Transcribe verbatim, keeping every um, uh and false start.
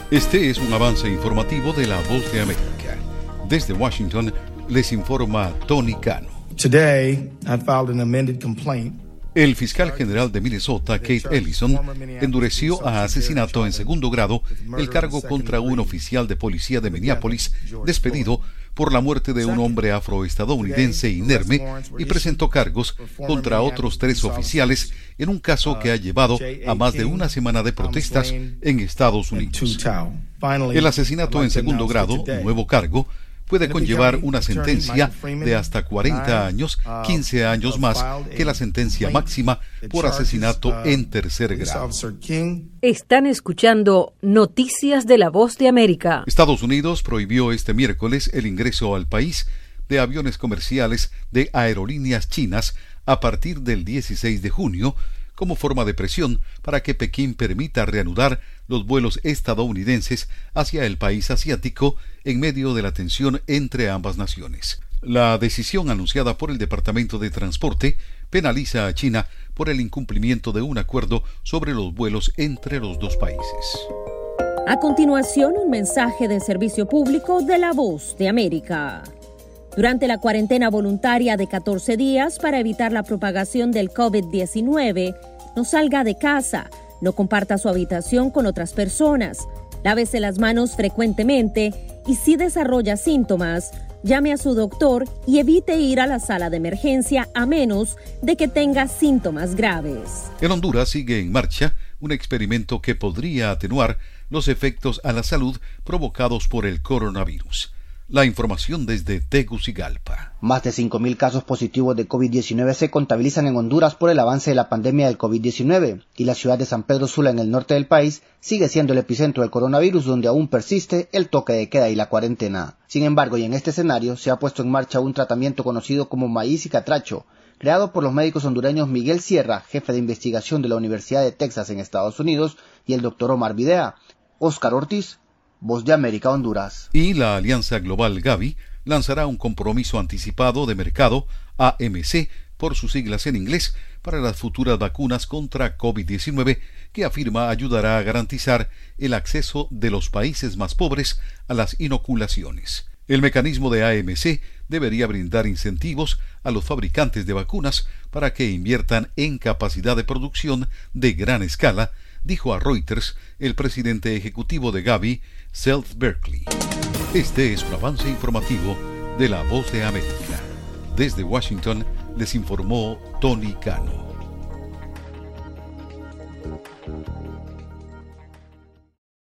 Este es un avance informativo de La Voz de América. Desde Washington les informa Tony Cano. Today, I filed an amended complaint. El fiscal general de Minnesota, Keith Ellison, endureció a asesinato en segundo grado el cargo contra un oficial de policía de Minneapolis despedido por la muerte de un hombre afroestadounidense inerme y presentó cargos contra otros tres oficiales en un caso que ha llevado a más de una semana de protestas en Estados Unidos. El asesinato en segundo grado, nuevo cargo, puede conllevar una sentencia de hasta cuarenta años, quince años más que la sentencia máxima por asesinato en tercer grado. Están escuchando Noticias de La Voz de América. Estados Unidos prohibió este miércoles el ingreso al país de aviones comerciales de aerolíneas chinas a partir del dieciséis de junio, como forma de presión para que Pekín permita reanudar los vuelos estadounidenses hacia el país asiático en medio de la tensión entre ambas naciones. La decisión anunciada por el Departamento de Transporte penaliza a China por el incumplimiento de un acuerdo sobre los vuelos entre los dos países. A continuación, un mensaje de servicio público de La Voz de América. Durante la cuarentena voluntaria de catorce días para evitar la propagación del COVID diecinueve, no salga de casa, no comparta su habitación con otras personas, lávese las manos frecuentemente y si desarrolla síntomas, llame a su doctor y evite ir a la sala de emergencia a menos de que tenga síntomas graves. En Honduras sigue en marcha un experimento que podría atenuar los efectos a la salud provocados por el coronavirus. La información desde Tegucigalpa. Más de cinco mil casos positivos de COVID diecinueve se contabilizan en Honduras por el avance de la pandemia del COVID diecinueve y la ciudad de San Pedro Sula en el norte del país sigue siendo el epicentro del coronavirus, donde aún persiste el toque de queda y la cuarentena. Sin embargo, y en este escenario se ha puesto en marcha un tratamiento conocido como maíz y catracho, creado por los médicos hondureños Miguel Sierra, jefe de investigación de la Universidad de Texas en Estados Unidos, y el doctor Omar Videa. Óscar Ortiz, Voz de América, Honduras. Y la Alianza Global Gavi lanzará un compromiso anticipado de mercado, A M C, por sus siglas en inglés, para las futuras vacunas contra COVID diecinueve, que afirma ayudará a garantizar el acceso de los países más pobres a las inoculaciones. El mecanismo de A M C debería brindar incentivos a los fabricantes de vacunas para que inviertan en capacidad de producción de gran escala, dijo a Reuters el presidente ejecutivo de Gavi, Seth Berkley. Este es un avance informativo de La Voz de América. Desde Washington les informó Tony Cano.